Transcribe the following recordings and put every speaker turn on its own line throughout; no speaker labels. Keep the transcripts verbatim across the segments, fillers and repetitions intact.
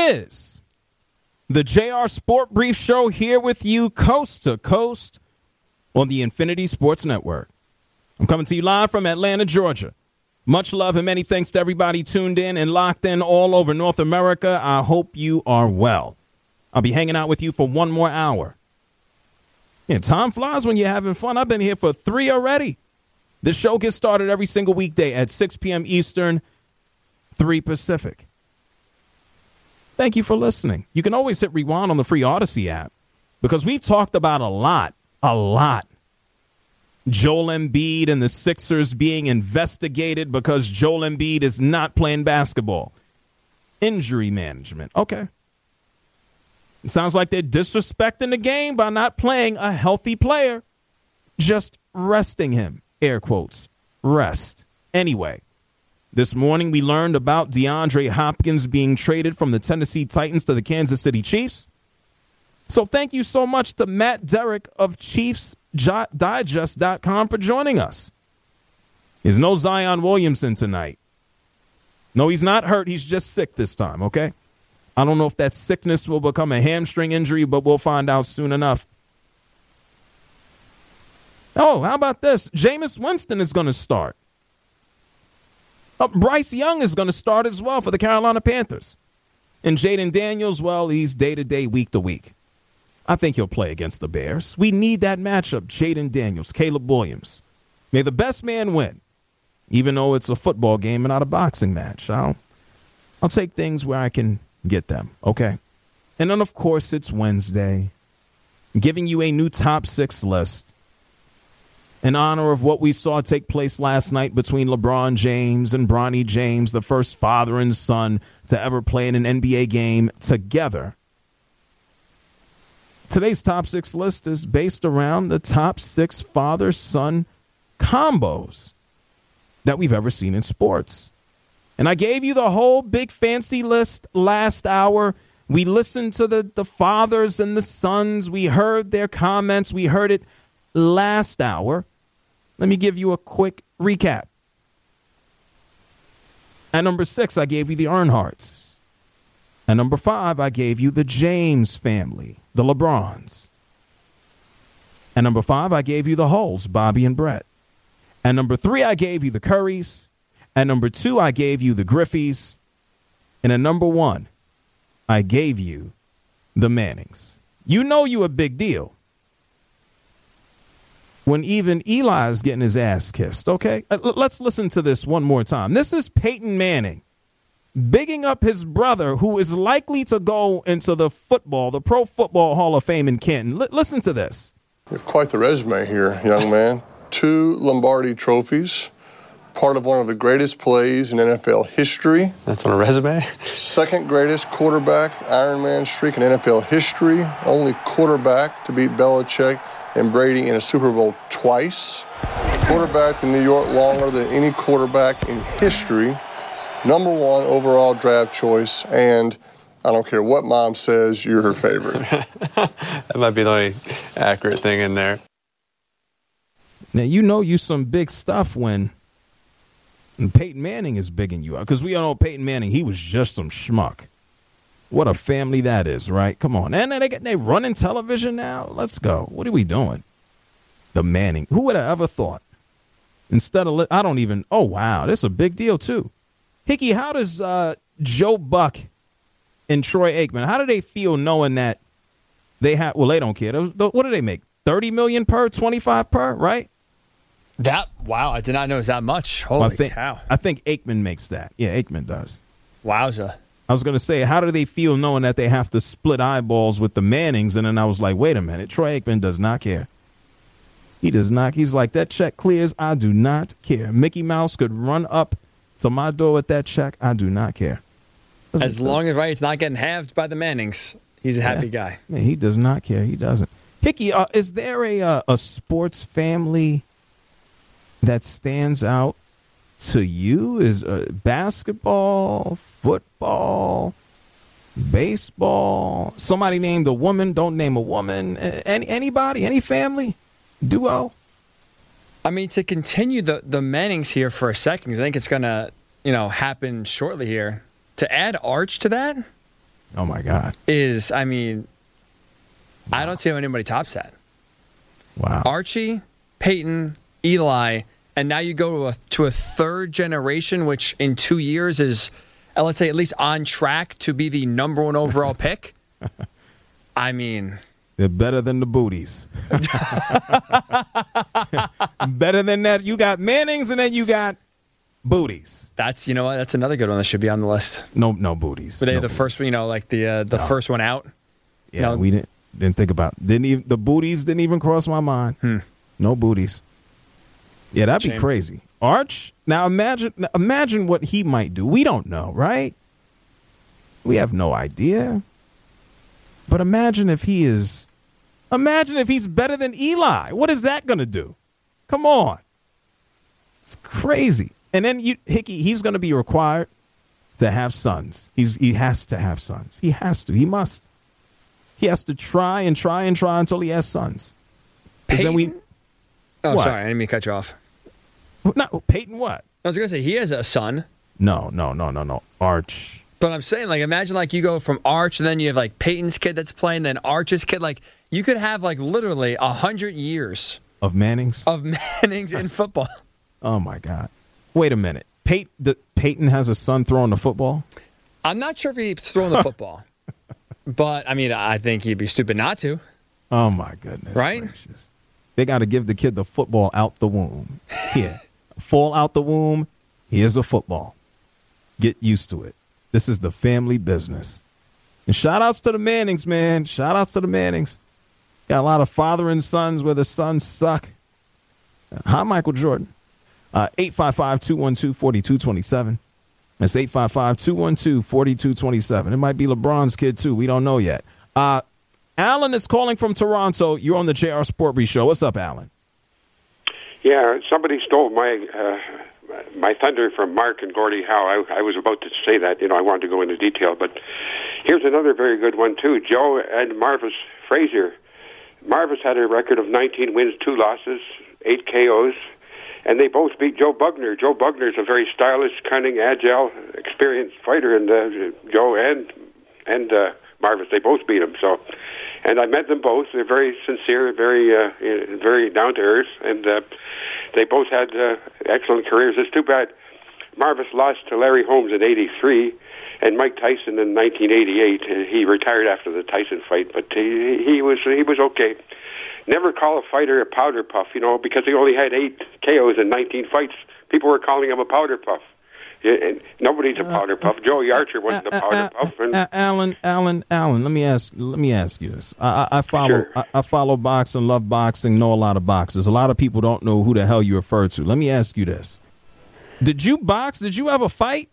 is the J R Sport Brief Show, here with you coast to coast on the Infinity Sports Network. I'm coming to you live from Atlanta, Georgia. Much love and many thanks to everybody tuned in and locked in all over North America. I hope you are well. I'll be hanging out with you for one more hour. Yeah, time flies when you're having fun. I've been here for three already. This show gets started every single weekday at six p.m. Eastern, three Pacific. Thank you for listening. You can always hit rewind on the free Odyssey app because we've talked about a lot, a lot. Joel Embiid and the Sixers being investigated because Joel Embiid is not playing basketball. Injury management. Okay. It sounds like they're disrespecting the game by not playing a healthy player, just resting him. Air quotes. Rest. Anyway, this morning we learned about DeAndre Hopkins being traded from the Tennessee Titans to the Kansas City Chiefs. So thank you so much to Matt Derrick of Chiefs Digest dot com for joining us. There's no Zion Williamson tonight. No, he's not hurt. He's just sick this time, okay? I don't know if that sickness will become a hamstring injury, but we'll find out soon enough. Oh, how about this? Jameis Winston is going to start. Uh, Bryce Young is going to start as well for the Carolina Panthers. And Jaden Daniels, well, he's day-to-day, week-to-week. I think he'll play against the Bears. We need that matchup, Jaden Daniels, Caleb Williams. May the best man win, even though it's a football game and not a boxing match. I'll, I'll take things where I can get them, okay? And then, of course, it's Wednesday. I'm giving you a new top six list in honor of what we saw take place last night between LeBron James and Bronny James, the first father and son to ever play in an N B A game together. Today's top six list is based around the top six father-son combos that we've ever seen in sports. And I gave you the whole big fancy list last hour. We listened to the, the fathers and the sons. We heard their comments. We heard it last hour. Let me give you a quick recap. At number six, I gave you the Earnhardts. At number five, I gave you the James family, the LeBrons. At number five, I gave you the Hulls, Bobby and Brett. At number three, I gave you the Currys. At number two, I gave you the Griffeys. And at number one, I gave you the Mannings. You know you a big deal when even Eli is getting his ass kissed, okay? Let's listen to this one more time. This is Peyton Manning bigging up his brother, who is likely to go into the football, the Pro Football Hall of Fame in Canton. L- listen to this.
You have quite the resume here, young man. Two Lombardi trophies, part of one of the greatest plays in N F L history.
That's on a resume?
Second greatest quarterback Ironman streak in N F L history. Only quarterback to beat Belichick and Brady in a Super Bowl twice. Quarterback in New York longer than any quarterback in history. Number one overall draft choice, and I don't care what mom says, you're her favorite.
That might be the only accurate thing in there.
Now, you know you some big stuff when Peyton Manning is bigging you up, because we all know Peyton Manning, he was just some schmuck. What a family that is, right? Come on. And they, they running television now? Let's go. What are we doing? The Manning. Who would have ever thought? Instead of, I don't even, oh, wow, this is a big deal, too. Hickey, how does uh, Joe Buck and Troy Aikman, how do they feel knowing that they have, well, they don't care. What do they make? thirty million per, twenty-five per, right?
That, wow, I did not know it was that much. Holy
I think,
cow.
I think Aikman makes that. Yeah, Aikman does.
Wowza.
I was going to say, how do they feel knowing that they have to split eyeballs with the Mannings? And then I was like, wait a minute. Troy Aikman does not care. He does not. He's like, that check clears. I do not care. Mickey Mouse could run up to my door with that check. I do not care. Doesn't
as long as right, it's not getting halved by the Mannings, he's a happy
yeah.
guy.
Man, he does not care. He doesn't. Hickey, uh, is there a uh, a sports family that stands out to you? Is uh, basketball, football, baseball? Somebody named a woman. Don't name a woman. Any anybody? Any family? Duo?
I mean, to continue the, the Mannings here for a second, because I think it's going to, you know, happen shortly here. To add Arch to that,
Oh, my God.
is, I mean, wow. I don't see how anybody tops that.
Wow.
Archie, Peyton, Eli, and now you go to a, to a third generation, which in two years is, uh, let's say, at least on track to be the number one overall pick. I mean...
They're better than the booties. Better than that. You got Mannings, and then you got booties.
That's, you know what? That's another good one that should be on the list.
No, no booties.
Were they
no
the
booties.
first, you know, like the uh, the
no.
first one out?
Yeah,
no.
we didn't didn't think about didn't even the booties didn't even cross my mind.
Hmm.
No booties. Yeah, that'd
Shame.
be crazy. Arch. Now imagine imagine what he might do. We don't know, right? We have no idea. But imagine if he is. Imagine if he's better than Eli. What is that going to do? Come on. It's crazy. And then you, Hickey, he's going to be required to have sons. He's he has to have sons. He has to. He must. He has to try and try and try until he has sons. Because then we.
Oh,
what?
sorry, I didn't mean to cut you off.
No, Peyton. What?
I was going to say he has a son.
No, no, no, no, no. Arch.
But I'm saying, like, imagine like you go from Arch, and then you have like Peyton's kid that's playing, then Arch's kid. Like, you could have like literally a hundred years
of Mannings
of Mannings in football.
Oh my God! Wait a minute. Peyton, the, Peyton has a son throwing the football.
I'm not sure if he's throwing the football, but I mean, I think he'd be stupid not to.
Oh my goodness!
Right?
Gracious. They got to give the kid the football out the womb. Here, fall out the womb. Here's a football. Get used to it. This is the family business. And shout outs to the Mannings, man. Shout outs to the Mannings. Got a lot of father and sons where the sons suck. Hi, Michael Jordan. Uh, eight five five, two one two, four two two seven. That's eight five five, two one two, four two two seven. It might be LeBron's kid, too. We don't know yet. Uh, Alan is calling from Toronto. You're on the J R Sport Brief Show. What's up, Alan?
Yeah, somebody stole my uh, my thunder from Mark and Gordie Howe. I, I was about to say that. You know, I wanted to go into detail, but here's another very good one, too. Joe and Marvis Frazier. Marvis had a record of nineteen wins, two losses, eight K Os, and they both beat Joe Bugner. Joe Bugner is a very stylish, cunning, agile, experienced fighter, and uh, Joe and and uh, Marvis, they both beat him. So, and I met them both. They're very sincere, very uh, very down to earth, and uh, they both had uh, excellent careers. It's too bad Marvis lost to Larry Holmes in eighty-three. And Mike Tyson in nineteen eighty-eight. He retired after the Tyson fight, but he, he was he was okay. Never call a fighter a powder puff, you know, because he only had eight K Os in nineteen fights. People were calling him a powder puff. And nobody's a powder puff. Joey Archer wasn't a powder puff. And
Alan, Alan, Alan. Let me ask. Let me ask you this. I, I, I follow.
Sure.
I, I follow boxing. Love boxing. Know a lot of boxers. A lot of people don't know who the hell you refer to. Let me ask you this. Did you box? Did you ever fight?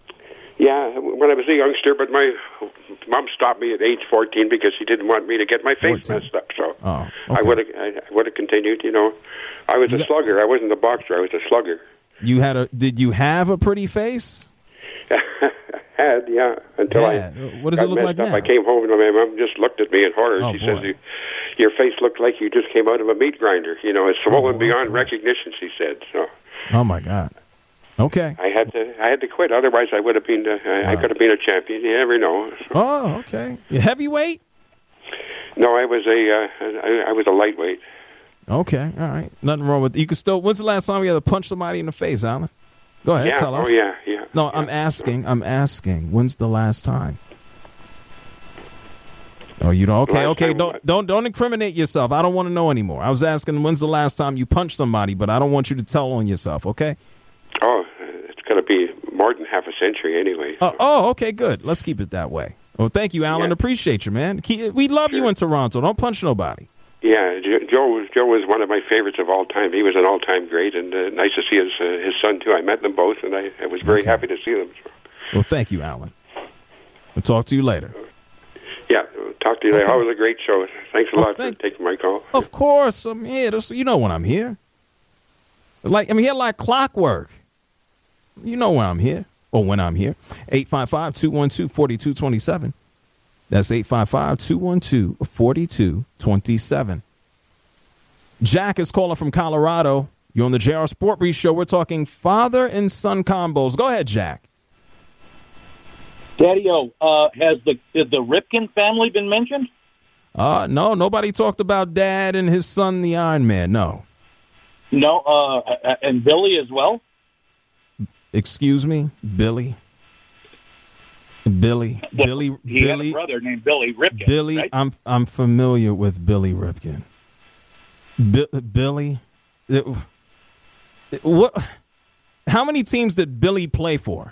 Yeah, when I was a youngster, but my mom stopped me at age fourteen because she didn't want me to get my face
fourteen.
messed up. So
Oh,
I
okay.
would have I would have continued. You know, I was
You
a
got-
slugger. I wasn't a boxer. I was a slugger.
You had a. Did you have a pretty face?
Had yeah until
Had.
I
What does
got
it look
messed
like
up.
now?
I came home and my mom just looked at me in horror.
Oh,
she
boy.
says, "You- "Your face looked like you just came out of a meat grinder." You know, it's swollen
boy,
beyond
correct.
recognition. She said so.
Oh my God. Okay.
I had to I had to quit. Otherwise, I would have been uh, I, I
Wow.
could have been a champion. You never know. So,
Oh, okay. You heavyweight?
no, I was a uh, I, I was a lightweight.
Okay. All right. Nothing wrong with. You can still. When's the last time you had to punch somebody in the face, Alan? Go ahead.
Yeah.
Tell us.
Oh yeah. Yeah.
No,
yeah.
I'm asking. I'm asking. When's the last time? Oh, you don't. Okay,
Last
okay.
time
Don't
what?
don't don't incriminate yourself. I don't want to know anymore. I was asking when's the last time you punched somebody, but I don't want you to tell on yourself. Okay.
Oh, it's going to be more than half a century anyway.
Oh, oh, okay. Good. Let's keep it that way. Well, thank you, Alan.
Yeah.
Appreciate you, man. Keep- We love you
Sure.
in Toronto. Don't punch nobody.
Yeah, Jo- Joe was Joe was one of my favorites of all time. He was an all-time great, and uh, nice to see his uh, his son too. I met them both, and I, I was very
Okay.
happy to see them. So,
Well, thank you, Alan. We'll talk to you later.
yeah, talk to you later.
Okay.
Always a great show. Thanks a
Oh,
lot for
thank-
taking my call.
Of course, I'm here. This- You know when I'm here. Like I'm here like clockwork. You know when I'm here. Or when I'm here. eight five five, two one two, four two two seven. That's eight five five, two one two, four two two seven. Jack is calling from Colorado. You're on the J R Sport Brief Show. We're talking father and son combos. Go ahead, Jack.
Daddy-O, uh, has the, has the Ripken family been mentioned?
Uh, no, nobody talked about Dad and his son, the Iron Man. No.
No, uh, and Billy as well?
Excuse me? Billy? Billy?
Well,
Billy?
He
Billy?
had a brother named Billy Ripken.
Billy?
Right?
I'm I'm familiar with Billy Ripken. Bi- Billy? It, it, what? How many teams did Billy play for?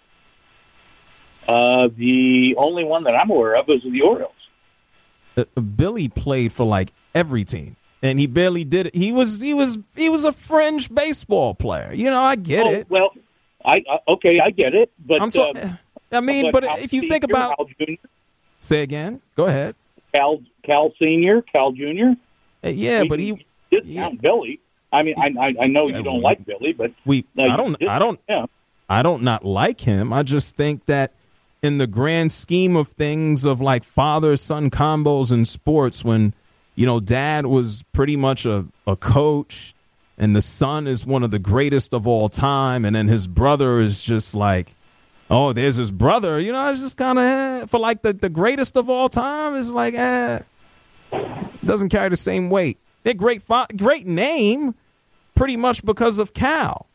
Uh, the only one that I'm aware of is the Orioles.
Uh, Billy played for like every team, and he barely did it. He was he was he was a fringe baseball player. You know, I get
oh,
it.
Well, I uh, okay, I get it, but
I'm talking.
uh,
I mean, but,
Cal
if you
Senior,
think about,
Cal Junior,
say again. Go ahead.
Cal Cal Senior, Cal Junior.
Uh, yeah,
we,
but he
discount
yeah.
Billy. I mean, I I, I know
Yeah,
you don't
well,
like Billy, but
we.
uh,
I don't. I don't.
Yeah.
I don't not like him. I just think that in the grand scheme of things, of like father son combos in sports, when you know Dad was pretty much a, a coach, and the son is one of the greatest of all time, and then his brother is just like, oh, there's his brother. You know, it's just kind of eh, for like the, the greatest of all time is like, eh, doesn't carry the same weight. They're great, fa- great name, pretty much because of Cal.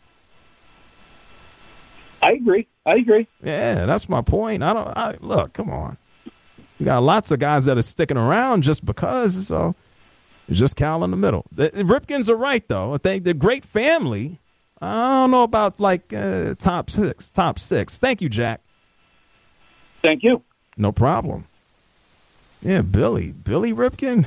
I agree. I agree.
Yeah, that's my point. I don't I, look. Come on, we got lots of guys that are sticking around just because. So it's just Cal in the middle. The, the Ripkins are right though. I think they're great family. I don't know about like uh, top six. Top six. Thank you, Jack.
Thank you.
No problem. Yeah, Billy. Billy Ripken.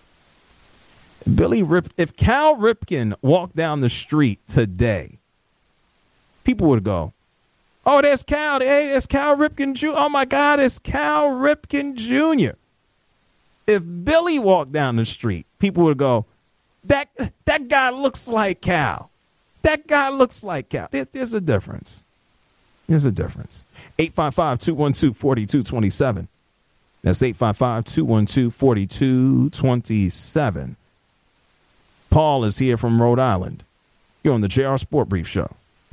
Billy Rip. If Cal Ripken walked down the street today, people would go, oh, there's Cal. Hey, there's Cal Ripken Junior Oh, my God, it's Cal Ripken Junior If Billy walked down the street, people would go, that that guy looks like Cal. That guy looks like Cal. There's, there's a difference. There's a difference. eight five five, two one two, four two two seven. That's eight five five, two one two, four two two seven. Paul is here from Rhode Island. You're on the J R Sport Brief Show.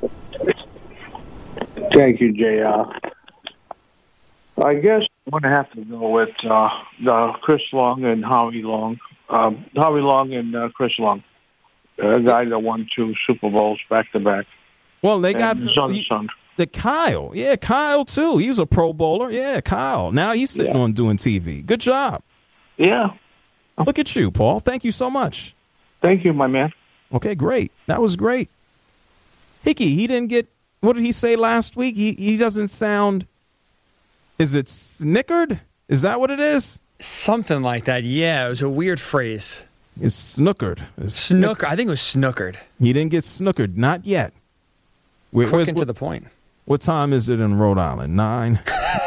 Thank you, J R. I guess I'm going to have to go with uh, uh, Chris Long and Howie Long. Um, Howie Long and uh, Chris Long, a guy that won two Super Bowls back to back.
Well, they got
his other son.
The Kyle. Yeah, Kyle, too. He was a Pro Bowler. Yeah, Kyle. Now he's sitting yeah. on doing T V. Good job.
Yeah.
Look at you, Paul. Thank you so much.
Thank you, my man.
Okay, great. That was great. Hickey, he didn't get, what did he say last week? He he doesn't sound, is it snickered? Is that what it is?
Something like that. Yeah, it was a weird phrase.
It's snookered. It's
Snooker. I think it was snookered.
He didn't get snookered. Not yet. Where,
Quick and
what,
to the point.
What time is it in Rhode Island? Nine?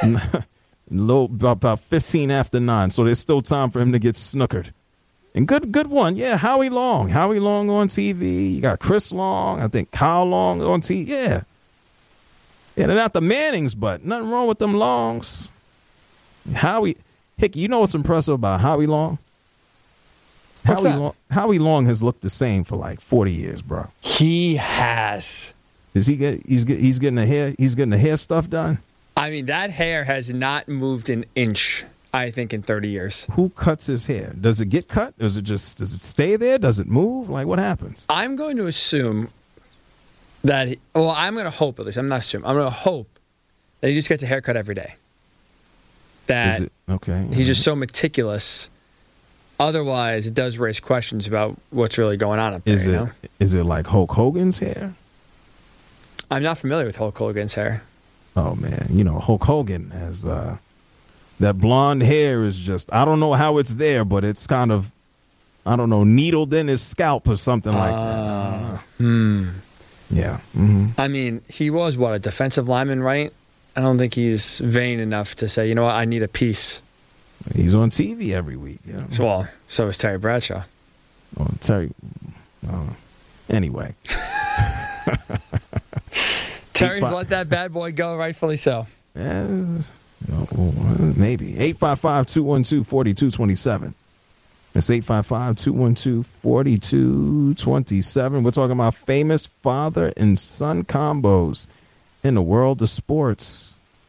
Low, about, about fifteen after nine. So there's still time for him to get snookered. And good good one. Yeah, Howie Long. Howie Long on T V. You got Chris Long. I think Kyle Long on T V. Yeah. Yeah, they're not the Mannings, but nothing wrong with them Longs. Howie, Hickey, you know what's impressive about Howie Long?
What's
Howie
that?
Long, Howie Long has looked the same for like forty years, bro.
He has.
Is he get? He's get, he's getting the hair. He's getting the hair stuff done.
I mean, that hair has not moved an inch, I think, in thirty years.
Who cuts his hair? Does it get cut? Does it just does it stay there? Does it move? Like what happens?
I'm going to assume that. He, well, I'm going to hope at least. I'm not assuming. I'm going to hope that he just gets a haircut every day. That
Is it okay?
he's just so meticulous. Otherwise, it does raise questions about what's really going on up there.
Is
you
it
know?
is it like Hulk Hogan's hair?
I'm not familiar with Hulk Hogan's hair.
Oh man, you know Hulk Hogan has uh, that blonde hair is just I don't know how it's there, but it's kind of I don't know needled in his scalp or something like that. Uh,
hmm.
Yeah. Mm-hmm.
I mean, he was what a defensive lineman, right? I don't think he's vain enough to say, you know what, I need a piece.
He's on T V every week. Yeah.
So, well, so is Terry Bradshaw.
Oh, Terry. Uh, anyway.
Terry's five, let that bad boy go, rightfully so.
Yeah, maybe. eight five five, two one two, four two two seven. That's eight five five, two one two, four two two seven. We're talking about famous father and son combos in the world of sports.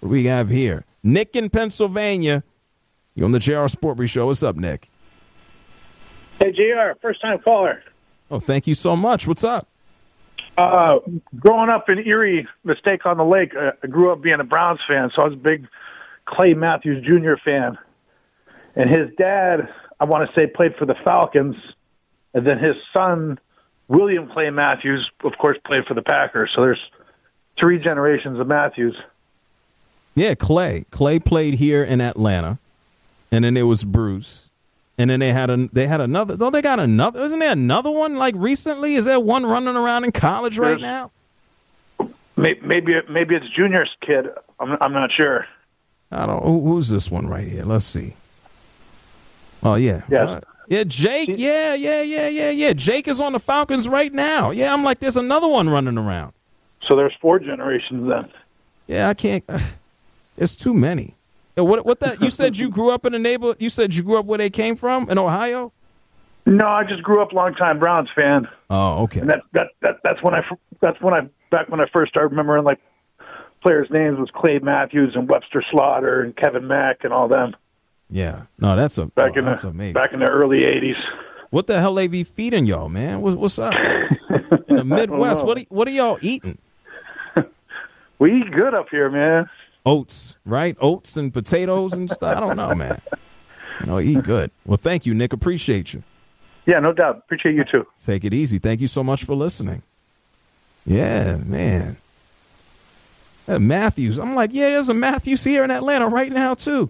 What do we have here? Nick in Pennsylvania. You're on the J R Sport Brief Show. What's up, Nick?
Hey, J R, first-time caller.
Oh, thank you so much. What's up?
Uh, growing up in Erie, Mistake on the Lake, uh, I grew up being a Browns fan, so I was a big Clay Matthews Junior fan. And his dad, I want to say, played for the Falcons, and then his son, William Clay Matthews, of course, played for the Packers. So there's three generations of Matthews.
Yeah, Clay. Clay played here in Atlanta, and then there was Bruce. And then they had a they had another. Don't they got another? Isn't there another one like recently? Is there one running around in college right now?
Maybe maybe it's Junior's kid. I'm I'm not sure.
I don't. Who, who's this one right here? Let's see. Oh yeah,
yes.
uh, yeah, Jake. Yeah, yeah, yeah, yeah, yeah. Jake is on the Falcons right now. Yeah, I'm like, there's another one running around.
So there's four generations then.
Yeah, I can't. Uh, there's too many. What what that? You said you grew up in a neighborhood. You said you grew up where they came from in Ohio.
No, I just grew up longtime Browns fan.
Oh, okay.
And that that that that's when I that's when I back when I first started remembering like players' names was Clay Matthews and Webster Slaughter and Kevin Mack and all them.
Yeah, no, that's a
back
oh,
in
that's
the
amazing.
Back in the early eighties.
What the hell they be feeding y'all, man? What's what's up in the Midwest? What are, what are y'all eating?
We eat good up here, man.
Oats, right? Oats and potatoes and stuff. I don't know, man. No, eat good. Well, thank you, Nick. Appreciate you.
Yeah, no doubt. Appreciate you, too.
Take it easy. Thank you so much for listening. Yeah, man. Uh, Matthews. I'm like, yeah, there's a Matthews here in Atlanta right now, too.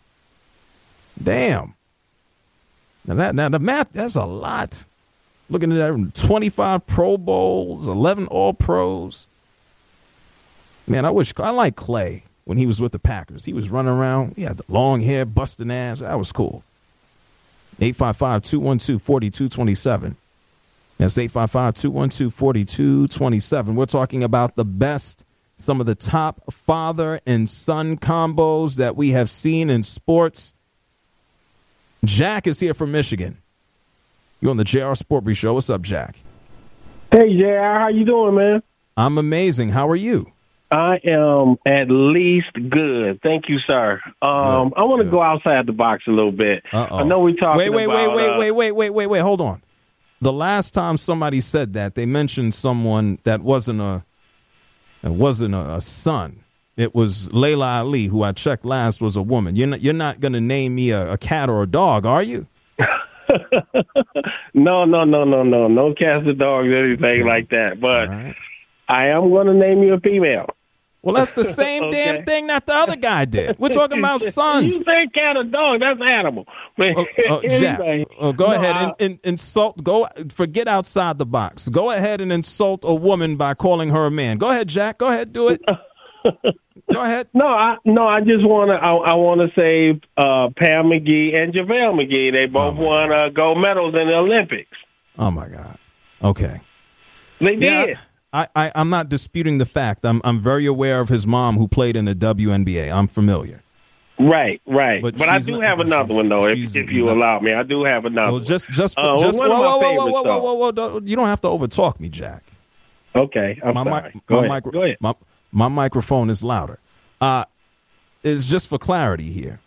Damn. Now, that, now the math, that's a lot. Looking at that, twenty-five Pro Bowls, eleven All-Pros. Man, I wish, I like Clay. When he was with the Packers, he was running around. He had the long hair, busting ass. That was cool. eight five five, two one two, four two two seven. That's eight five five, two one two, four two two seven. We're talking about the best, some of the top father and son combos that we have seen in sports. Jack is here from Michigan. You're on the J R Sport Brief Show. What's up, Jack?
Hey, J R. How you doing, man?
I'm amazing. How are you?
I am at least good. Thank you, sir. Um, I want to go outside the box a little bit.
Uh-oh.
I know we talking
wait, wait,
about...
Wait, wait,
uh,
wait, wait, wait, wait, wait. Hold on. The last time somebody said that, they mentioned someone that wasn't a, it wasn't a, a son. It was Layla Ali, who I checked last was a woman. You're not, you're not going to name me a, a cat or a dog, are you?
no, no, no, no, no. No cats or dogs, anything like that. But right. I am going to name you a female.
Well, that's the same okay. damn thing that the other guy did. We're talking about sons.
You say cat or dog, that's animal. But
oh, oh, Jack,
anyway,
oh, go
no,
ahead
I,
and, and insult. Go forget outside the box. Go ahead and insult a woman by calling her a man. Go ahead, Jack. Go ahead, do it. Go ahead.
No, I no, I just want to. I, I want to say uh, Pam McGee and JaVale McGee. They both oh won uh, gold medals in the Olympics.
Oh my God. Okay.
They
yeah,
did.
I, I, I'm not disputing the fact. I'm I'm very aware of his mom who played in the W N B A. I'm familiar.
Right, right. But, but I do
not,
have another one though, if, if you not, allow me. I do have another.
Well, just just for,
uh,
just
one
whoa,
of my
whoa, whoa,
favorites,
whoa, whoa, whoa, whoa,
though.
whoa! You don't have to overtalk me, Jack.
Okay, I'm
my,
sorry.
My,
Go,
my
ahead.
Micro,
Go ahead.
My, my microphone is louder. Uh, it's just for clarity here.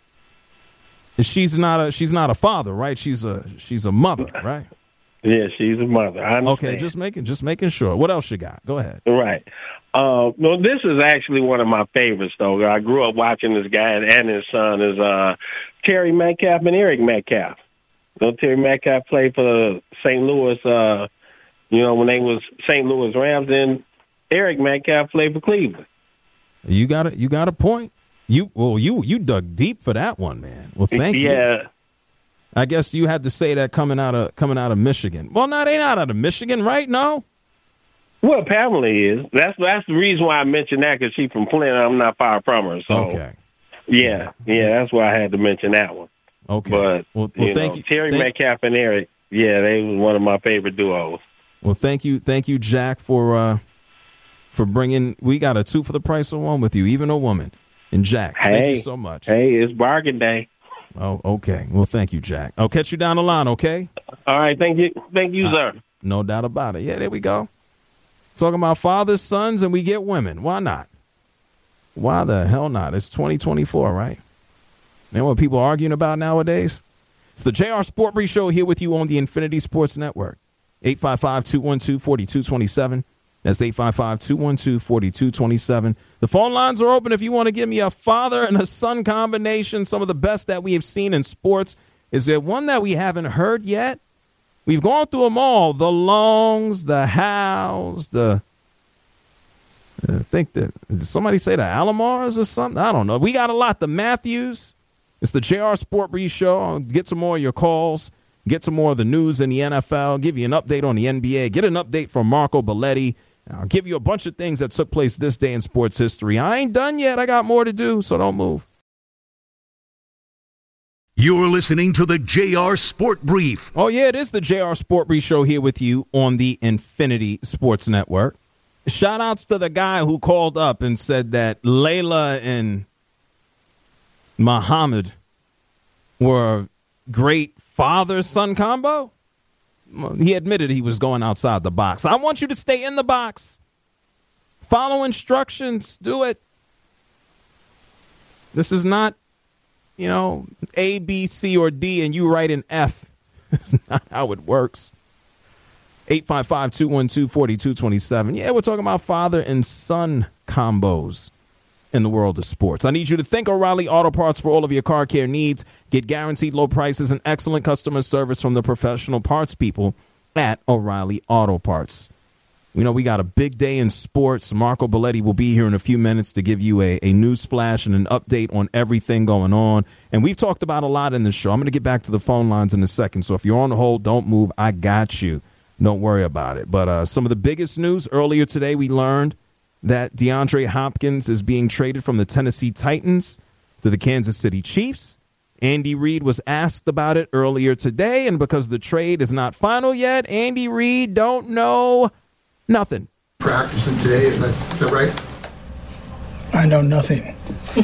She's not a she's not a father, right? She's a she's a mother, right?
Yeah, she's a mother. I understand.
Okay, just making just making sure. What else you got? Go ahead.
Right. Uh, no, this is actually one of my favorites, though. I grew up watching this guy and his son is uh, Terry Metcalf and Eric Metcalf. You know, Terry Metcalf played for Saint Louis. Uh, you know, when they was Saint Louis Rams, and Eric Metcalf played for Cleveland.
You got it. You got a point. You well, you you dug deep for that one, man. Well, thank
yeah.
you.
Yeah.
I guess you had to say that coming out of coming out of Michigan. Well, no, they not out of Michigan, right? No.
Well, Pamela is. That's that's the reason why I mentioned that, because she's from Flint. I'm not far from her. So,
okay.
Yeah, yeah, that's why I had to mention that one.
Okay.
But
well, well
you
thank
know,
you,
Terry
thank,
Metcalf and Eric. Yeah, they was one of my favorite duos.
Well, thank you, thank you, Jack, for uh, for bringing. We got a two for the price of one with you, even a woman. And Jack,
hey,
thank you so much.
Hey, it's bargain day.
Oh, okay. Well, thank you, Jack. I'll catch you down the line, okay?
All right. Thank you. Thank you, uh, sir.
No doubt about it. Yeah, there we go. Talking about fathers, sons, and we get women. Why not? Why the hell not? It's twenty twenty-four, right? You know what people are arguing about nowadays? It's the J R Sport Brief Show here with you on the Infinity Sports Network. eight five five, two one two, four two two seven. That's eight five five, two one two, four two two seven. The phone lines are open if you want to give me a father and a son combination, some of the best that we have seen in sports. Is there one that we haven't heard yet? We've gone through them all. The Longs, the Hows, the... I think that... Did somebody say the Alomars or something? I don't know. We got a lot. The Matthews. It's the J R Sport Brief Show. I'll get some more of your calls. Get some more of the news in the N F L. Give you an update on the N B A. Get an update from Marco Belletti. I'll give you a bunch of things that took place this day in sports history. I ain't done yet. I got more to do, so don't move.
You're listening to the J R Sport Brief.
Oh, yeah, it is the J R Sport Brief Show here with you on the Infinity Sports Network. Shout outs to the guy who called up and said that Layla and Muhammad were great father-son combo. Well, he admitted he was going outside the box. I want you to stay in the box. Follow instructions. Do it. This is not, you know, A, B, C, or D, and you write an F. That's not how it works. eight five five, two one two, four two two seven. Yeah, we're talking about father and son combos in the world of sports. I need you to thank O'Reilly Auto Parts for all of your car care needs. Get guaranteed low prices and excellent customer service from the professional parts people at O'Reilly Auto Parts. You know, we got a big day in sports. Marco Belletti will be here in a few minutes to give you a, a news flash and an update on everything going on. And we've talked about a lot in this show. I'm going to get back to the phone lines in a second. So if you're on the hold, don't move. I got you. Don't worry about it. But uh, some of the biggest news earlier today, we learned that DeAndre Hopkins is being traded from the Tennessee Titans to the Kansas City Chiefs. Andy Reid was asked about it earlier today, and because the trade is not final yet, Andy Reid don't know nothing.
Practicing today, is that is that right?
I know nothing.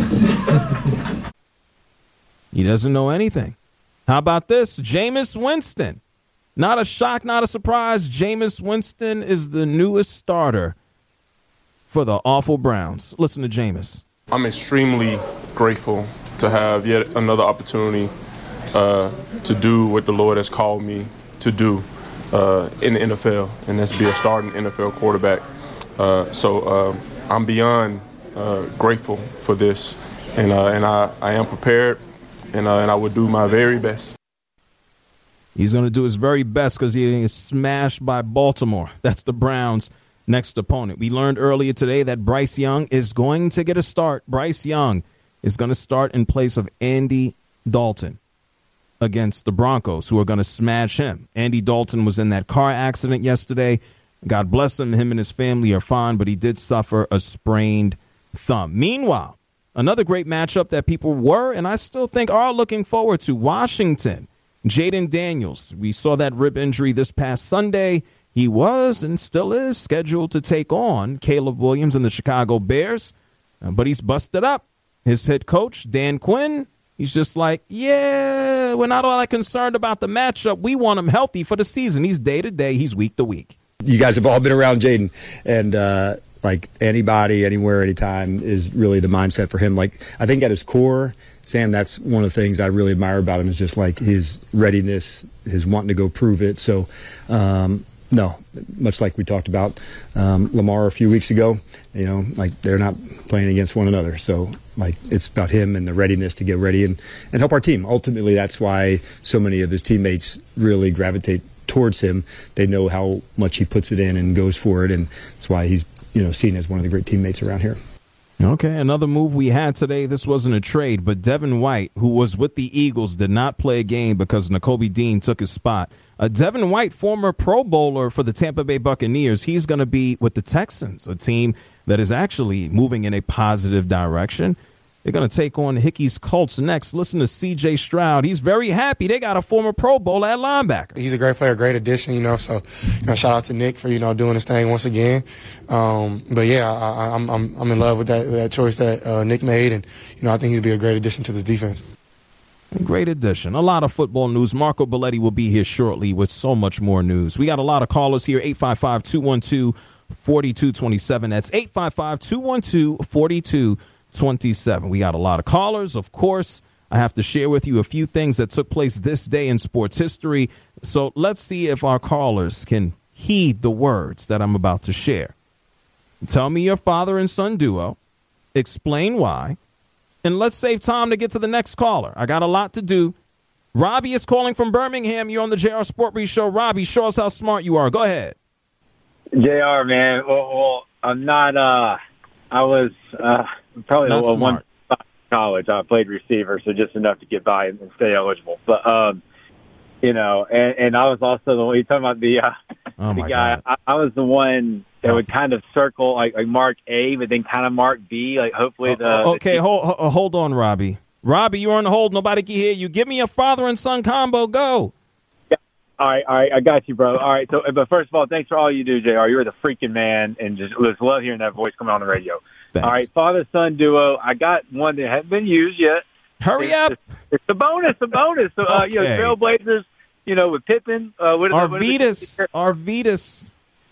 He doesn't know anything. How about this? Jameis Winston. Not a shock, not a surprise. Jameis Winston is the newest starter for the awful Browns. Listen to Jameis.
I'm extremely grateful to have yet another opportunity uh, to do what the Lord has called me to do uh, in the N F L, and that's be a starting N F L quarterback. Uh, so uh, I'm beyond uh, grateful for this, and uh, and I, I am prepared, and uh, and I will do my very best.
He's going to do his very best because he is smashed by Baltimore. That's the Browns' next opponent. We learned earlier today that Bryce Young is going to get a start. Bryce Young is going to start in place of Andy Dalton against the Broncos, who are going to smash him. Andy Dalton was in that car accident yesterday. God bless him. Him and his family are fine, but he did suffer a sprained thumb. Meanwhile, another great matchup that people were, and I still think are looking forward to, Washington. Jaden Daniels, we saw that rib injury this past Sunday. He was and still is scheduled to take on Caleb Williams and the Chicago Bears, but he's busted up. His head coach, Dan Quinn, he's just like, yeah, we're not all that concerned about the matchup. We want him healthy for the season. He's day to day. He's week to week.
You guys have all been around Jaden, and uh, like anybody, anywhere, anytime is really the mindset for him. Like, I think at his core, Sam, that's one of the things I really admire about him is just like his readiness, his wanting to go prove it. So, um, no, much like we talked about um, Lamar a few weeks ago, you know, like they're not playing against one another. So, like, it's about him and the readiness to get ready and, and help our team. Ultimately, that's why so many of his teammates really gravitate towards him. They know how much he puts it in and goes for it, and that's why he's, you know, seen as one of the great teammates around here.
Okay, another move we had today. This wasn't a trade, but Devin White, who was with the Eagles, did not play a game because Nakobe Dean took his spot. Uh, Devin White, former Pro Bowler for the Tampa Bay Buccaneers, he's going to be with the Texans, a team that is actually moving in a positive direction. They're going to take on Hickey's Colts next. Listen to C J Stroud. He's very happy. They got a former Pro Bowler at linebacker.
He's a great player, great addition, you know, so you know, shout out to Nick for, you know, doing his thing once again. Um, but, yeah, I, I'm I'm I'm in love with that, with that choice that uh, Nick made, and, you know, I think he'd be a great addition to this defense.
Great addition. A lot of football news. Marco Belletti will be here shortly with so much more news. We got a lot of callers here, eight five five, two one two, four two two seven. That's eight five five, two one two, four two twenty-seven. We got a lot of callers, of course. I have to share with you a few things that took place this day in sports history. So let's see if our callers can heed the words that I'm about to share. Tell me your father and son duo. Explain why. And let's save time to get to the next caller. I got a lot to do. Robbie is calling from Birmingham. You're on the J R Sport Brief Show. Robbie, show us how smart you are. Go ahead.
J R, man. Well, well I'm not, uh, I was uh, probably
not
a
smart.
one college. I played receiver, so just enough to get by and stay eligible. But, um, you know, and, and I was also the one, you're talking about the, uh,
oh
the guy, I, I was the one that would kind of circle, like, like mark A, but then kind of mark B, like hopefully the.
Uh, okay,
the,
hold, hold on, Robbie. Robbie, you're on the hold. Nobody can hear you. Give me a father and son combo. Go.
Yeah. All right, all right. I got you, bro. All right. So, but first of all, thanks for all you do, J R. You're the freaking man, and just, just love hearing that voice coming on the radio.
Thanks.
All right, father-son duo. I got one that hasn't been used yet.
Hurry
it's,
up.
It's, it's a bonus, a bonus. So, uh,
Okay.
you know, Trailblazers, you know, with Pippen. Uh, what is it- what is it?
Arvidas. Arvidas.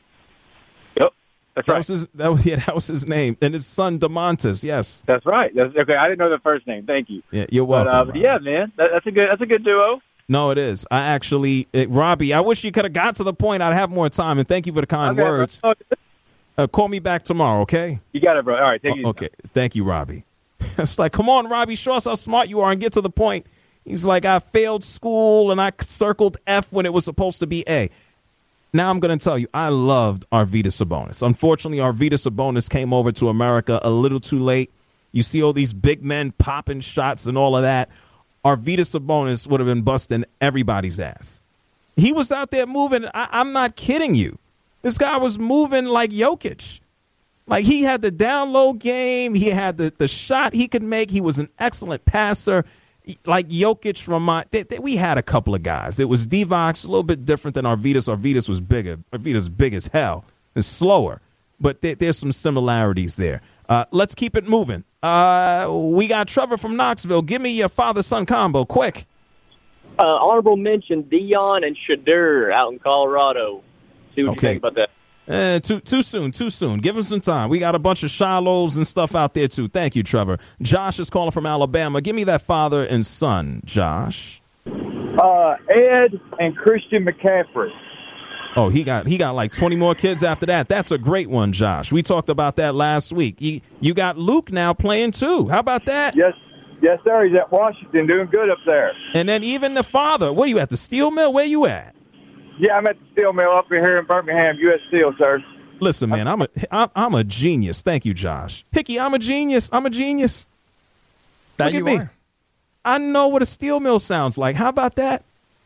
Yep, that's
That
right.
was his, that was, yeah, that was his name. And his son, DeMontis. Yes.
That's right. That's, okay, I didn't know the first name. Thank you.
Yeah, you're
But,
welcome.
uh, but yeah, man, that, that's a good. That's a good duo.
No, it is. I actually, it, Robbie, I wish you could have got to the point. I'd have more time. And thank you for the kind
Okay,
words.
bro.
Uh, call me back tomorrow, okay?
You got it, bro. All right, take it
O- Okay. Thank you, Robbie. It's like, come on, Robbie, show us how smart you are and get to the point. He's like, I failed school and I circled F when it was supposed to be A. Now I'm going to tell you, I loved Arvydas Sabonis. Unfortunately, Arvydas Sabonis came over to America a little too late. You see all these big men popping shots and all of that. Arvydas Sabonis would have been busting everybody's ass. He was out there moving. I, I'm not kidding you. This guy was moving like Jokic. Like, he had the down low game. He had the, the shot he could make. He was an excellent passer. Like Jokic, remind, they, they, we had a couple of guys. It was Divac, a little bit different than Arvydas. Arvydas was bigger. Arvydas big as hell and slower. But there, there's some similarities there. Uh, let's keep it moving. Uh, we got Trevor from Knoxville. Give me your father-son combo, quick.
Uh, honorable mention, Dion and Shadur out in Colorado. See what
Okay.
you think about that.
Eh, too too soon, too soon. Give him some time. We got a bunch of Shilohs and stuff out there, too. Thank you, Trevor. Josh is calling from Alabama. Give me that father and son, Josh.
Uh, Ed and Christian McCaffrey.
Oh, he got he got like twenty more kids after that. That's a great one, Josh. We talked about that last week. He, you got Luke now playing, too. How about that?
Yes, yes, sir. He's at Washington doing good up there.
And then even the father. What are you at, the steel mill? Where you at?
Yeah, I'm at the steel mill up here in Birmingham, U S Steel, sir.
Listen, man, I'm a I'm, I'm a genius. Thank you, Josh. Hickey, I'm a genius. I'm a genius.
That
Look at
you
me.
are.
I know what a steel mill sounds like. How about that?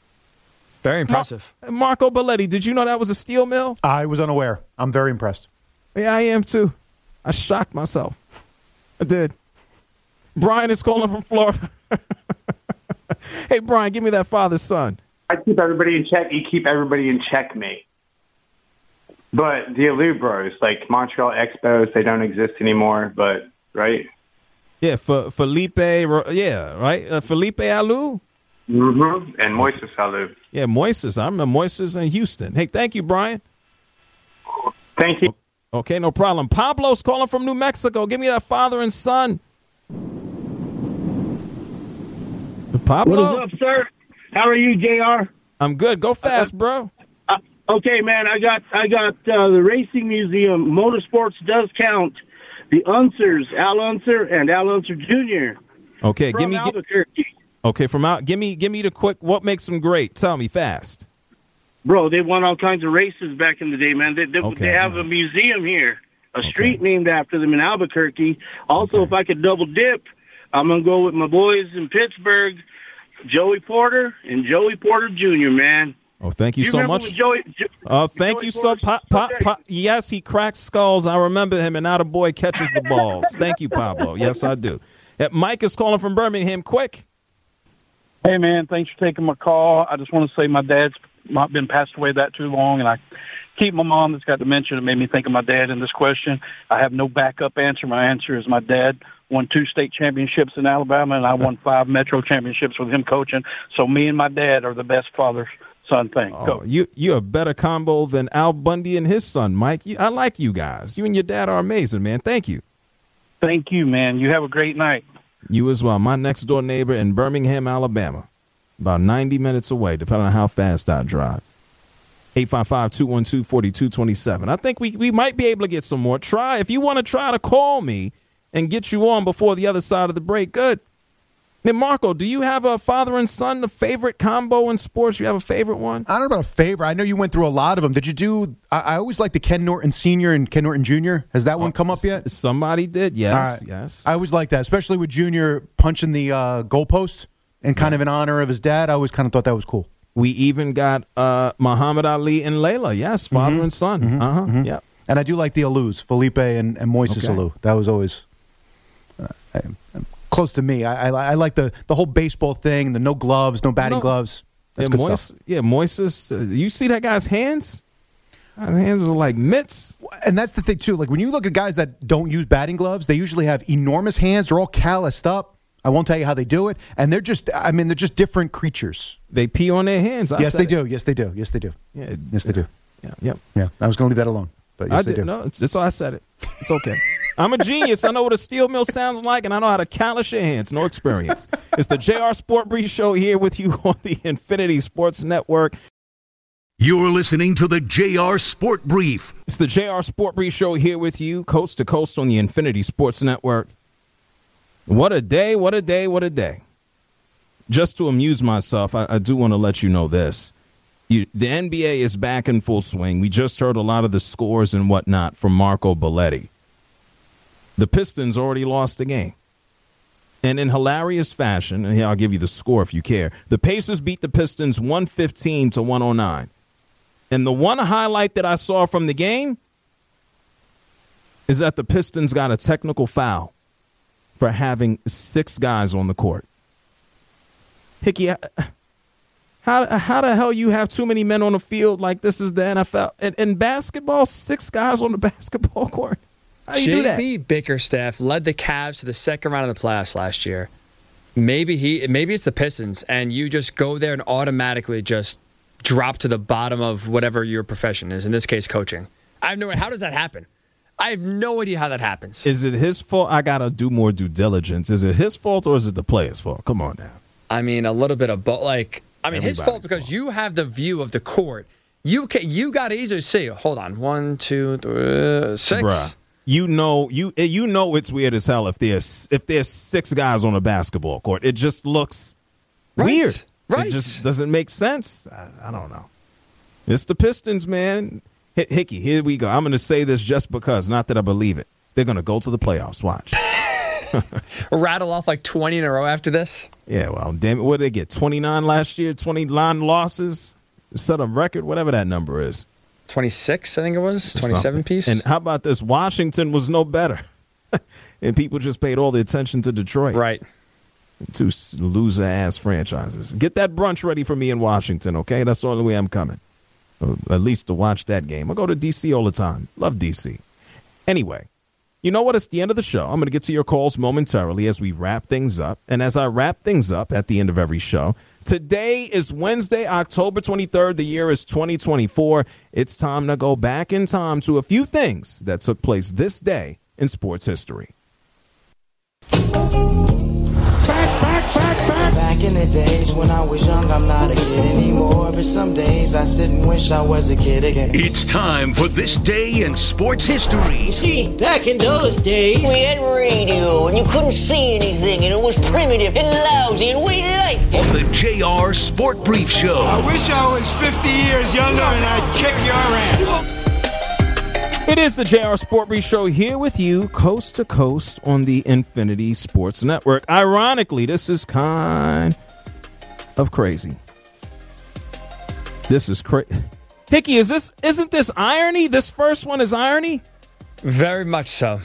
Very impressive.
Mar- Marco Belletti, did you know that was a steel mill?
I was unaware. I'm very impressed.
Yeah, I am too. I shocked myself. I did. Brian is calling from Florida. Hey, Brian, give me that father's son.
I keep everybody in check. You keep everybody in checkmate. But the Alou Bros, like Montreal Expos, they don't exist anymore. But right?
Yeah, for Felipe. Yeah, right. Uh, Felipe Alou.
Mm-hmm. And Moises Alou.
Yeah, Moises. I remember Moises in Houston. Hey, thank you, Brian.
Thank you.
Okay, no problem. Pablo's calling from New Mexico. Give me that father and son. Pablo.
What is up, sir? How are you, J R?
I'm good. Go fast, bro.
Uh, okay, man. I got I got uh, the Racing Museum. Motorsports does count. The Unsers, Al Unser and Al Unser Junior
Okay,
from
give me. gi-
Albuquerque.
Okay, from out. Give me. Give me the quick. What makes them great? Tell me fast.
Bro, they won all kinds of races back in the day, man. They, they,
Okay,
they have a museum here, a street named after them in Albuquerque. Also, if I could double dip, I'm going to go with my boys in Pittsburgh, Joey Porter and Joey Porter Junior, man.
Oh, thank you, so
remember
much.
when Joey, Jo-
Uh, thank you so pop, pop, pop. Yes, he cracks skulls. I remember him, and now the boy catches the balls. Thank you, Pablo. Yes, I do. Uh, Mike is calling from Birmingham. Quick.
Hey, man, thanks for taking my call. I just want to say my dad's not been passed away that too long, and I keep my mom that's got dementia that made me think of my dad in this question. I have no backup answer. My answer is my dad won two state championships in Alabama, and I won five Metro championships with him coaching. So me and my dad are the best father-son thing.
Oh, you you're a better combo than Al Bundy and his son, Mike. You, I like you guys. You and your dad are amazing, man. Thank you.
Thank you, man. You have a great night.
You as well. My next door neighbor in Birmingham, Alabama, about ninety minutes away, depending on how fast I drive. eight five five, two one two, four two two seven. I think we, we might be able to get some more. Try. If you want to try to call me and get you on before the other side of the break, good. Then, Marco, do you have a father and son, the favorite combo in sports? You have a favorite one?
I don't know about a favorite. I know you went through a lot of them. Did you do – I always like the Ken Norton Senior and Ken Norton Junior Has that oh, one come up yet?
Somebody did, yes, right. yes.
I always like that, especially with Junior punching the uh, goalpost and kind yeah. of in honor of his dad. I always kind of thought that was cool.
We even got uh, Muhammad Ali and Layla, yes, father
mm-hmm.
and son.
Mm-hmm.
Uh-huh,
mm-hmm.
yeah.
And I do like the Alous, Felipe and, and Moises
okay.
Alou. That was always uh, – I, close to me. I, I I like the, the whole baseball thing, the no gloves, no batting no. gloves. That's
yeah,
good
Mois-
stuff.
Yeah, Moises. Uh, you see that guy's hands? His hands are like mitts.
And that's the thing, too. Like, when you look at guys that don't use batting gloves, they usually have enormous hands. They're all calloused up. I won't tell you how they do it. And they're just, I mean, they're just different creatures.
They pee on their hands. I
yes, they
it.
do. Yes, they do. Yes, they do.
Yeah,
yes, they do.
Yeah, yeah.
Yeah, I was going to leave that alone. But yes,
I
they
did.
do.
No, it's, it's why I said it. It's okay. I'm a genius. I know what a steel mill sounds like, and I know how to callous your hands. No experience. It's the J R Sport Brief Show here with you on the Infinity Sports Network.
You're listening to the J R Sport Brief.
It's the J R Sport Brief Show here with you, coast to coast on the Infinity Sports Network. What a day, what a day, what a day. Just to amuse myself, I, I do want to let you know this. You, the N B A is back in full swing. We just heard a lot of the scores and whatnot from Marco Belletti. The Pistons already lost the game. And in hilarious fashion, and here I'll give you the score if you care, the Pacers beat the Pistons one fifteen to one oh nine. And the one highlight that I saw from the game is that the Pistons got a technical foul for having six guys on the court. Hickey, How how the hell you have too many men on the field like this is the N F L? In, in basketball, six guys on the basketball court. How do you do that?
J B Bickerstaff led the Cavs to the second round of the playoffs last year. Maybe he, maybe it's the Pistons, and you just go there and automatically just drop to the bottom of whatever your profession is. In this case, coaching. I have no idea. How does that happen? I have no idea how that happens.
Is it his fault? I gotta do more due diligence. Is it his fault or is it the player's fault? Come on now.
I mean, a little bit of both. Like. I mean,
Everybody's
his fault because fault. You have the view of the court. You can, you got to easily see. Hold on, one, two, three, six.
Bruh, you know, you you know it's weird as hell if there's if there's six guys on a basketball court. It just looks
right.
weird.
Right.
It just doesn't make sense. I, I don't know. It's the Pistons, man. H- Hickey, here we go. I'm going to say this just because, not that I believe it. They're going to go to the playoffs. Watch.
Rattle off like twenty in a row after this?
Yeah, well, damn it. What did they get? twenty-nine last year? twenty-nine losses? Set a record? Whatever that number is.
twenty-six, I think it was. twenty-seven piece.
And how about this? Washington was no better. And people just paid all the attention to Detroit.
Right.
Two loser-ass franchises. Get that brunch ready for me in Washington, okay? That's the only way I'm coming. Or at least to watch that game. I go to D C all the time. Love D C. Anyway. You know what? It's the end of the show. I'm going to get to your calls momentarily as we wrap things up. And as I wrap things up at the end of every show, today is Wednesday, October twenty-third. The year is twenty twenty-four. It's time to go back in time to a few things that took place this day in sports history.
Back, back, back, back. Back in the days when I was young, I'm not a kid anymore. But some days I sit and wish I was a kid again.
It's time for This Day in Sports History.
You see, back in those days, we had radio, and you couldn't see anything, and it was primitive and lousy, and we liked it.
On the J R Sport Brief Show.
I wish I was fifty years younger, and I'd kick your ass.
It is the J R Sport Brief Show here with you, coast to coast on the Infinity Sports Network. Ironically, this is kind of crazy. This is crazy. Hickey, is this isn't this irony? This first one is irony?
Very much so.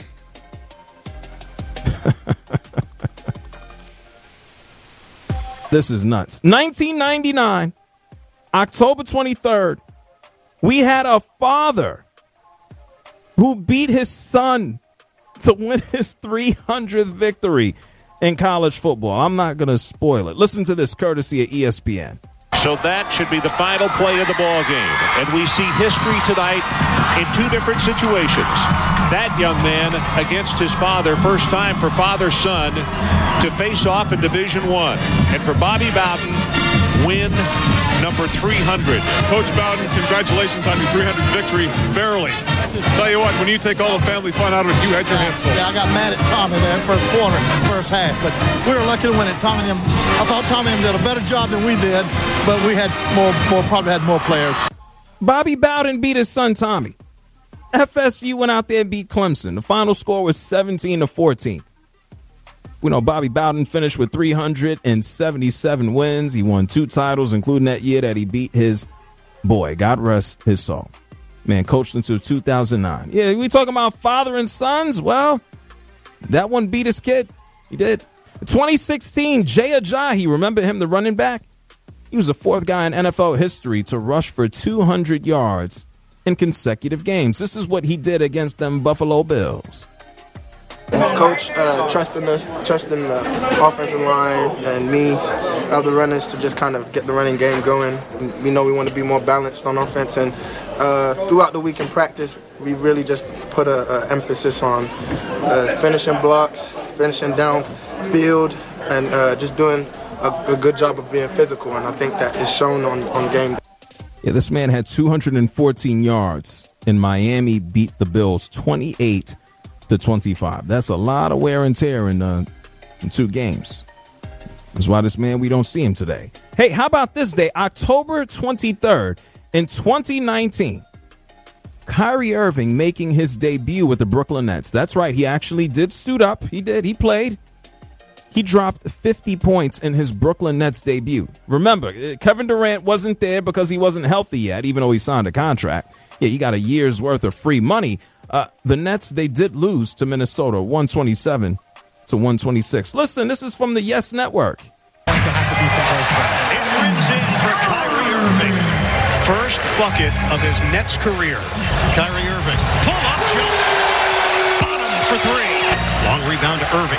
This is nuts. nineteen ninety-nine, October twenty-third, we had a father who beat his son to win his three hundredth victory in college football. I'm not going to spoil it. Listen to this, courtesy of E S P N.
So that should be the final play of the ball game. And we see history tonight in two different situations. that young man against his father. First time for father-son to face off in Division One. And for Bobby Bowden, win number three hundred.
Coach Bowden, congratulations on your three hundredth victory. Barely. Tell you what, when you take all the family fun out of it, you had your hands full.
Yeah, I got mad at Tommy there first quarter, first half, but we were lucky to win it. Tommy and him, I thought Tommy and him did a better job than we did, but we had more, more probably had more players.
Bobby Bowden beat his son Tommy. F S U went out there and beat Clemson. The final score was seventeen to fourteen. We know Bobby Bowden finished with three hundred seventy-seven wins. He won two titles, including that year that he beat his boy. God rest his soul. Man, coached until two thousand nine. Yeah, we talking about father and sons? Well, that one beat his kid. He did. twenty sixteen, Jay Ajayi, remember him, the running back? He was the fourth guy in N F L history to rush for two hundred yards in consecutive games. This is what he did against them Buffalo Bills.
Coach uh, trusting us, trusting the offensive line and me, other runners, to just kind of get the running game going. We know we want to be more balanced on offense, and uh, throughout the week in practice, we really just put a, a emphasis on uh, finishing blocks, finishing downfield, and uh, just doing a, a good job of being physical. And I think that is shown on, on game day.
Yeah, this man had two hundred fourteen yards, and Miami beat the Bills twenty-eight to twenty-five. That's a lot of wear and tear in, uh, in two games. That's why this man, we don't see him today. Hey, how about this day, October twenty-third in twenty nineteen? Kyrie Irving making his debut with the Brooklyn Nets. That's right, he actually did suit up. He did. He played. He dropped fifty points in his Brooklyn Nets debut. Remember, Kevin Durant wasn't there because he wasn't healthy yet, even though he signed a contract. Yeah, he got a year's worth of free money. Uh, the Nets, they did lose to Minnesota, one twenty-seven to one twenty-six. Listen, this is from the Yes Network.
It rims in for Kyrie Irving. First bucket of his Nets career. Kyrie Irving, pull up jump. Bottom for three. Long rebound to Irving.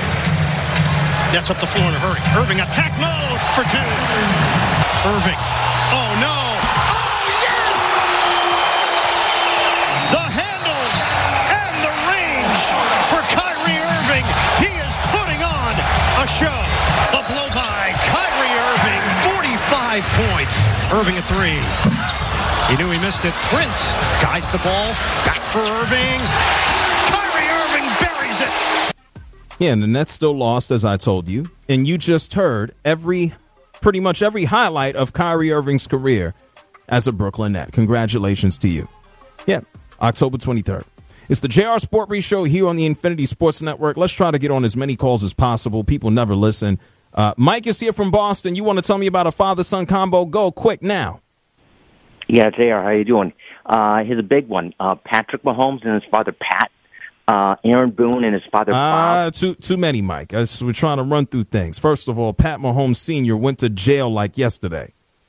Nets up the floor in a hurry. Irving attack mode for two. Irving. Oh no. Oh yes! The handles and the range for Kyrie Irving. He is putting on a show. The blow by Kyrie Irving. forty-five points. Irving a three. He knew he missed it. Prince guides the ball. Back for Irving. Kyrie Irving buries it.
Yeah, and the Nets still lost, as I told you. And you just heard every, pretty much every highlight of Kyrie Irving's career as a Brooklyn Net. Congratulations to you. Yeah, October twenty-third. It's the J R Sport Brief Show here on the Infinity Sports Network. Let's try to get on as many calls as possible. People never listen. Uh, Mike is here from Boston. You want to tell me about a father-son combo? Go quick now.
Yeah, J R, how you doing? Uh, here's a big one. Uh, Patrick Mahomes and his father, Pat. Uh, Aaron Boone and his father, Bob.
Uh, too, too many, Mike. As we're trying to run through things. First of all, Pat Mahomes Senior went to jail like yesterday.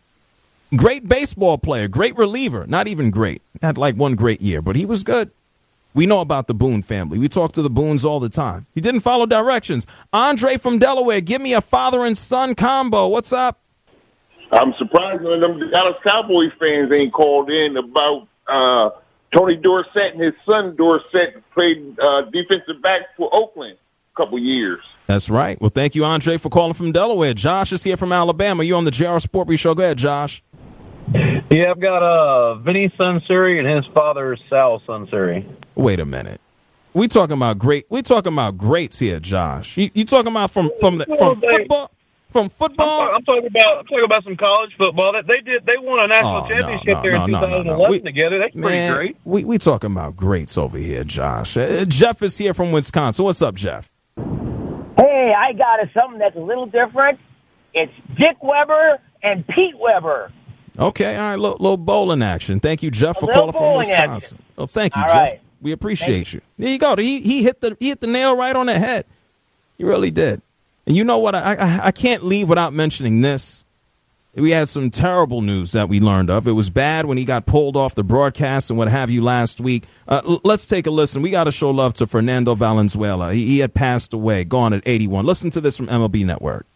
Great baseball player, great reliever. Not even great. Had like one great year, but he was good. We know about the Boone family. We talk to the Boones all the time. He didn't follow directions. Andre from Delaware, give me a father and son combo. What's up?
I'm surprised when them Dallas Cowboys fans ain't called in about uh, Tony Dorsett and his son Dorsett played uh, defensive back for Oakland a couple years.
That's right. Well, thank you, Andre, for calling from Delaware. Josh is here from Alabama. You on the J R Sport Brief Show. Go ahead, Josh.
Yeah, I've got uh, Vinny Sunseri and his father, Sal Sunseri.
Wait a minute. We talking about great. We talking about greats here, Josh. You, you talking about from from the, from football? From football?
I'm, I'm talking about. I'm talking about some college football. That they did. They won a national
oh,
championship
no, no,
there
no,
in
no,
twenty eleven
no, no. We,
together. That's pretty
man,
great.
We we talking about greats over here, Josh. Uh, Jeff is here from Wisconsin. What's up, Jeff?
Hey, I got a, something that's a little different. It's Dick Weber and Pete Weber.
Okay, all right, little, little bowling action. Thank you, Jeff, for
a
calling from Wisconsin.
Action.
Oh, thank you,
all
Jeff.
Right.
We appreciate you. you. There you go. He he hit the he hit the nail right on the head. He really did. And you know what? I I, I can't leave without mentioning this. We had some terrible news that we learned of. It was bad when he got pulled off the broadcast and what have you last week. Uh, l- let's take a listen. We got to show love to Fernando Valenzuela. He, he had passed away, gone at eighty-one. Listen to this from M L B Network.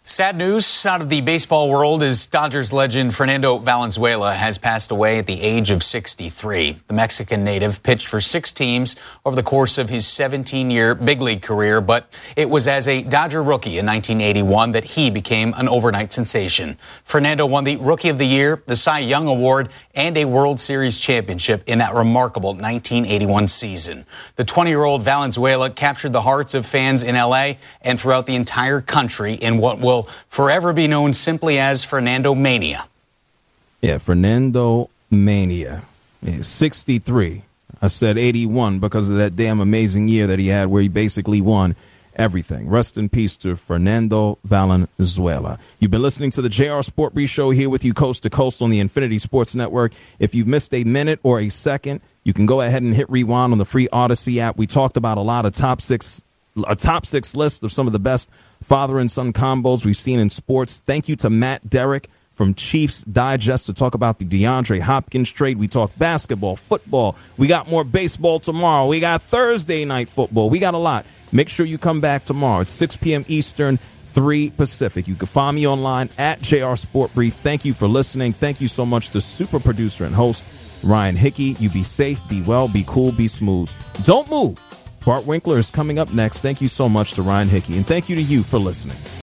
Sad news out of the baseball world is Dodgers legend Fernando Valenzuela has passed away at the age of sixty-three. The Mexican native pitched for six teams over the course of his seventeen-year big league career, but it was as a Dodger rookie in nineteen eighty-one that he became an overnight sensation. Fernando won the Rookie of the Year, the Cy Young Award, and a World Series championship in that remarkable nineteen eighty-one season. The twenty-year-old Valenzuela captured the hearts of fans in L A and throughout the entire country in what will forever be known simply as Fernando Mania.
Yeah, Fernando Mania. Yeah, sixty-three. I said eighty-one because of that damn amazing year that he had where he basically won everything. Rest in peace to Fernando Valenzuela. You've been listening to the J R Sport Brief Show here with you coast to coast on the Infinity Sports Network. If you've missed a minute or a second, you can go ahead and hit rewind on the free Odyssey app. We talked about a lot of top six a top six list of some of the best father and son combos we've seen in sports. Thank you to Matt Derrick from Chiefs Digest to talk about the DeAndre Hopkins trade. We talked basketball, football. We got more baseball tomorrow. We got Thursday night football. We got a lot. Make sure you come back tomorrow. It's six p.m. Eastern, three Pacific. You can find me online at J R Sport Brief. Thank you for listening. Thank you so much to super producer and host Ryan Hickey. You be safe, be well, be cool, be smooth. Don't move. Bart Winkler is coming up next. Thank you so much to Ryan Hickey, and thank you to you for listening.